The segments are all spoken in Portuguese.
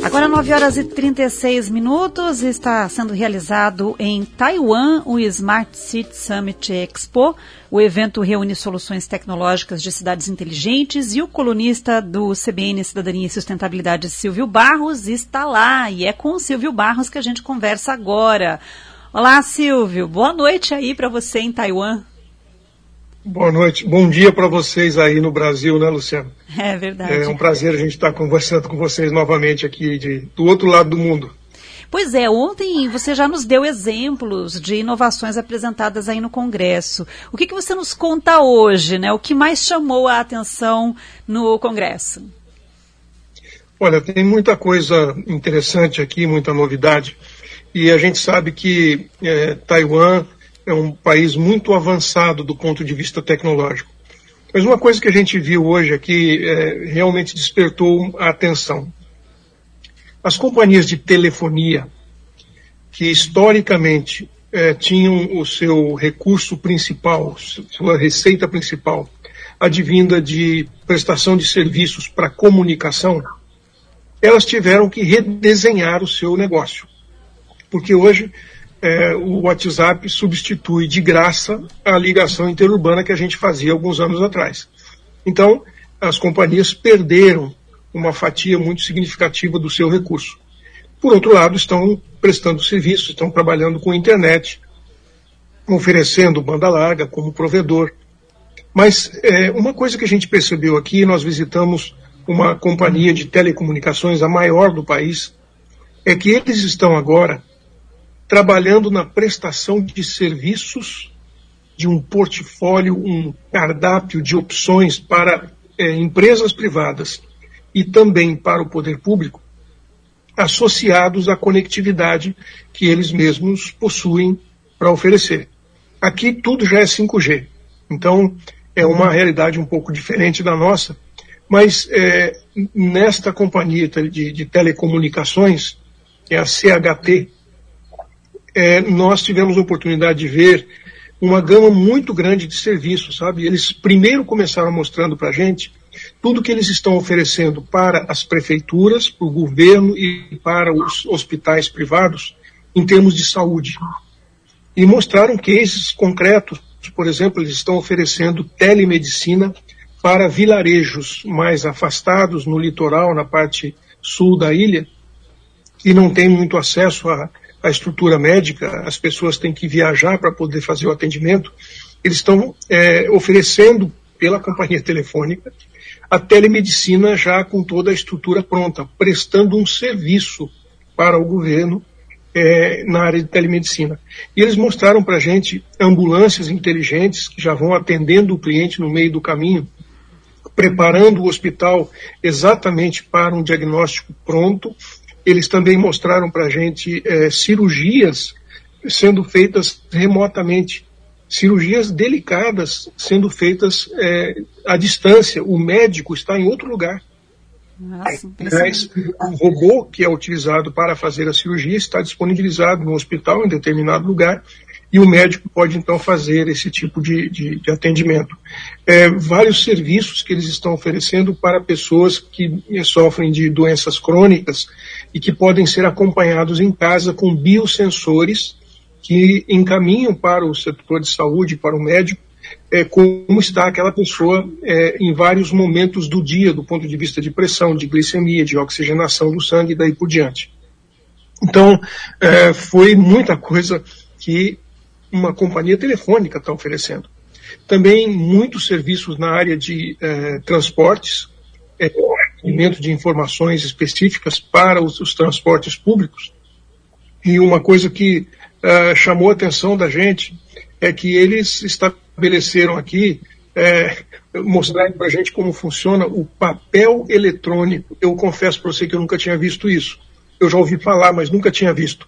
Agora 9h36, está sendo realizado em Taiwan o Smart City Summit Expo. O evento reúne soluções tecnológicas de cidades inteligentes e o colunista do CBN Cidadania e Sustentabilidade, Silvio Barros, está lá. E é com o Silvio Barros que a gente conversa agora. Olá, Silvio. Boa noite aí para você em Taiwan. Boa noite, bom dia para vocês aí no Brasil, né, Luciano? É verdade. É um prazer a gente estar conversando com vocês novamente aqui do outro lado do mundo. Pois é, ontem você já nos deu exemplos de inovações apresentadas aí no Congresso. O que você nos conta hoje, né? O que mais chamou a atenção no Congresso? Olha, tem muita coisa interessante aqui, muita novidade. E a gente sabe que Taiwan é um país muito avançado do ponto de vista tecnológico. Mas uma coisa que a gente viu hoje aqui realmente despertou a atenção. As companhias de telefonia, que historicamente tinham o seu recurso principal, sua receita principal, advinda de prestação de serviços para comunicação, elas tiveram que redesenhar o seu negócio. Porque hoje o WhatsApp substitui de graça a ligação interurbana que a gente fazia alguns anos atrás. Então, as companhias perderam uma fatia muito significativa do seu recurso. Por outro lado, estão prestando serviços, estão trabalhando com a internet, oferecendo banda larga como provedor. Mas uma coisa que a gente percebeu aqui, nós visitamos uma companhia de telecomunicações, a maior do país, é que eles estão agora trabalhando na prestação de serviços de um portfólio, um cardápio de opções para empresas privadas e também para o poder público, associados à conectividade que eles mesmos possuem para oferecer. Aqui tudo já é 5G, então é uma realidade um pouco diferente da nossa, mas nesta companhia de telecomunicações, que é a CHT, nós tivemos a oportunidade de ver uma gama muito grande de serviços, sabe? Eles primeiro começaram mostrando para a gente tudo que eles estão oferecendo para as prefeituras, para o governo e para os hospitais privados em termos de saúde. E mostraram cases concretos, por exemplo, eles estão oferecendo telemedicina para vilarejos mais afastados no litoral, na parte sul da ilha, que não tem muito acesso à estrutura médica, as pessoas têm que viajar para poder fazer o atendimento. Eles estão oferecendo, pela companhia telefônica, a telemedicina já com toda a estrutura pronta, prestando um serviço para o governo na área de telemedicina. E eles mostraram para a gente ambulâncias inteligentes que já vão atendendo o cliente no meio do caminho, preparando o hospital exatamente para um diagnóstico pronto. Eles também mostraram para a gente cirurgias sendo feitas remotamente, cirurgias delicadas sendo feitas à distância. O médico está em outro lugar. Nossa, o robô que é utilizado para fazer a cirurgia está disponibilizado no hospital em determinado lugar e o médico pode então fazer esse tipo de atendimento. Vários serviços que eles estão oferecendo para pessoas que sofrem de doenças crônicas e que podem ser acompanhados em casa com biosensores que encaminham para o setor de saúde, para o médico, como está aquela pessoa em vários momentos do dia, do ponto de vista de pressão, de glicemia, de oxigenação do sangue e daí por diante. Então, foi muita coisa que uma companhia telefônica está oferecendo. Também muitos serviços na área de transportes, recolhimento de informações específicas para os transportes públicos. E uma coisa que chamou a atenção da gente é que eles estabeleceram aqui, mostraram para a gente como funciona o papel eletrônico. Eu confesso para você que eu nunca tinha visto isso. Eu já ouvi falar, mas nunca tinha visto.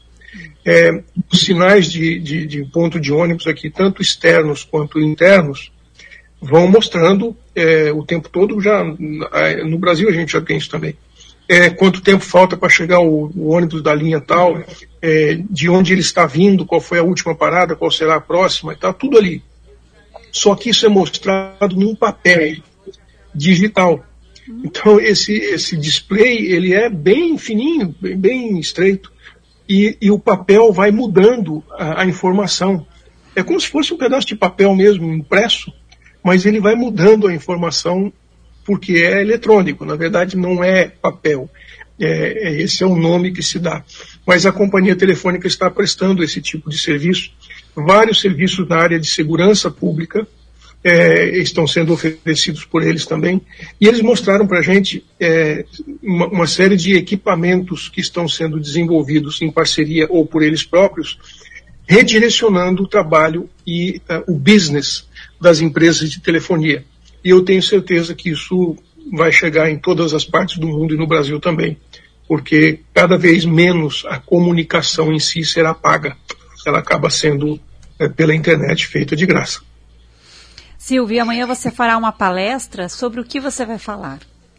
Os sinais de ponto de ônibus aqui, tanto externos quanto internos, vão mostrando o tempo todo. Já no Brasil a gente já tem isso também. Quanto tempo falta para chegar o ônibus da linha tal, de onde ele está vindo, qual foi a última parada, qual será a próxima, e tá tudo ali. Só que isso é mostrado num papel digital. Então, esse display, ele é bem fininho, bem estreito, e o papel vai mudando a informação. É como se fosse um pedaço de papel mesmo, impresso, mas ele vai mudando a informação porque é eletrônico, na verdade não é papel. Esse é o nome que se dá. Mas a companhia telefônica está prestando esse tipo de serviço. Vários serviços na área de segurança pública estão sendo oferecidos por eles também. E eles mostraram para a gente uma série de equipamentos que estão sendo desenvolvidos em parceria ou por eles próprios, redirecionando o trabalho e o business das empresas de telefonia. E eu tenho certeza que isso vai chegar em todas as partes do mundo e no Brasil também, porque cada vez menos a comunicação em si será paga. Ela acaba sendo pela internet feita de graça. Silvio, amanhã você fará uma palestra. Sobre o que você vai falar?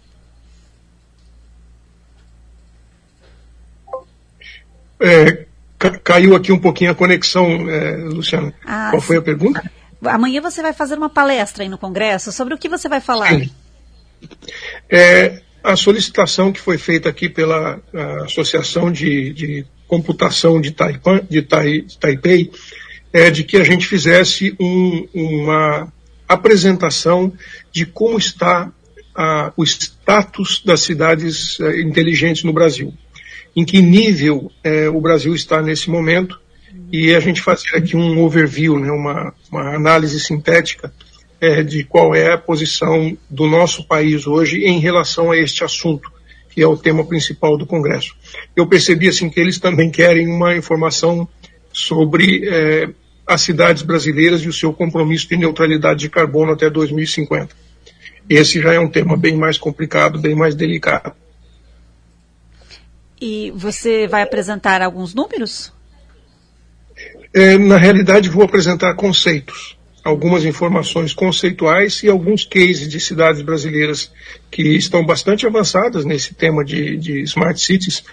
Caiu aqui um pouquinho a conexão, Luciana. Qual foi a pergunta? Amanhã você vai fazer uma palestra aí no Congresso. Sobre o que você vai falar? Sim. A solicitação que foi feita aqui pela Associação de Computação de Taipei é de que a gente fizesse uma apresentação de como está o status das cidades inteligentes no Brasil. Em que nível o Brasil está nesse momento, e a gente fazer aqui um overview, né, uma análise sintética de qual é a posição do nosso país hoje em relação a este assunto, que é o tema principal do Congresso. Eu percebi assim, que eles também querem uma informação sobre as cidades brasileiras e o seu compromisso de neutralidade de carbono até 2050. Esse já é um tema bem mais complicado, bem mais delicado. E você vai apresentar alguns números? Na realidade, vou apresentar conceitos, algumas informações conceituais e alguns cases de cidades brasileiras que estão bastante avançadas nesse tema de smart cities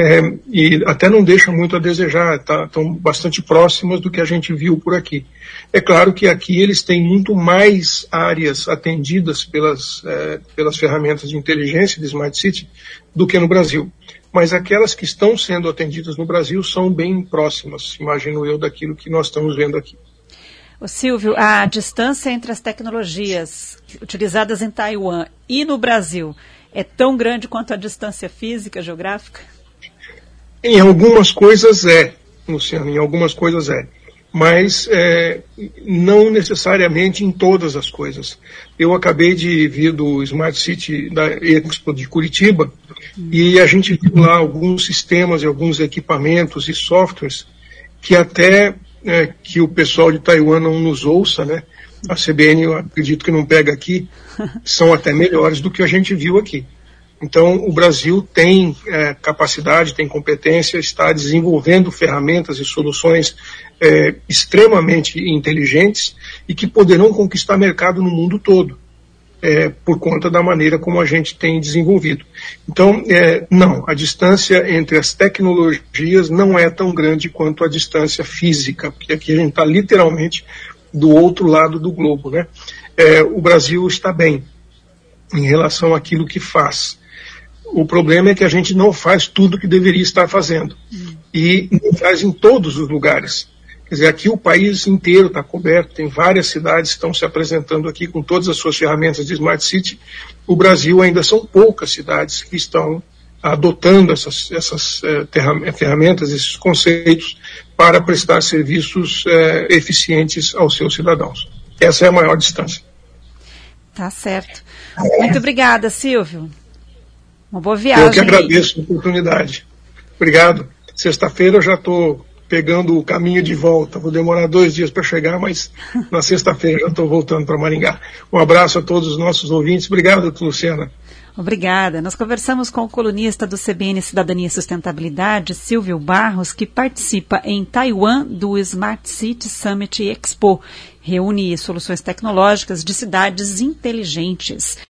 e até não deixam muito a desejar, estão bastante próximas do que a gente viu por aqui. É claro que aqui eles têm muito mais áreas atendidas pelas ferramentas de inteligência de smart city do que no Brasil. Mas aquelas que estão sendo atendidas no Brasil são bem próximas, imagino eu, daquilo que nós estamos vendo aqui. Silvio, a distância entre as tecnologias utilizadas em Taiwan e no Brasil é tão grande quanto a distância física, geográfica? Em algumas coisas Luciano, em algumas coisas mas não necessariamente em todas as coisas. Eu acabei de vir do Smart City da Expo de Curitiba e a gente viu lá alguns sistemas e alguns equipamentos e softwares que até que o pessoal de Taiwan não nos ouça, né? A CBN, eu acredito que não pega aqui, são até melhores do que a gente viu aqui. Então, o Brasil tem capacidade, tem competência, está desenvolvendo ferramentas e soluções extremamente inteligentes e que poderão conquistar mercado no mundo todo, por conta da maneira como a gente tem desenvolvido. Então, não, a distância entre as tecnologias não é tão grande quanto a distância física, porque aqui a gente está literalmente do outro lado do globo, né? O Brasil está bem em relação àquilo que faz. O problema é que a gente não faz tudo que deveria estar fazendo. E não faz em todos os lugares. Quer dizer, aqui o país inteiro está coberto, tem várias cidades que estão se apresentando aqui com todas as suas ferramentas de Smart City. O Brasil ainda são poucas cidades que estão adotando essas ferramentas, esses conceitos, para prestar serviços eficientes aos seus cidadãos. Essa é a maior distância. Tá certo. Muito obrigada, Silvio. Uma boa viagem. Eu que agradeço a oportunidade. Obrigado. Sexta-feira eu já estou pegando o caminho de volta. Vou demorar 2 dias para chegar, mas na sexta-feira já estou voltando para Maringá. Um abraço a todos os nossos ouvintes. Obrigado, Luciana. Obrigada. Nós conversamos com o colunista do CBN Cidadania e Sustentabilidade, Silvio Barros, que participa em Taiwan do Smart City Summit Expo. Reúne soluções tecnológicas de cidades inteligentes.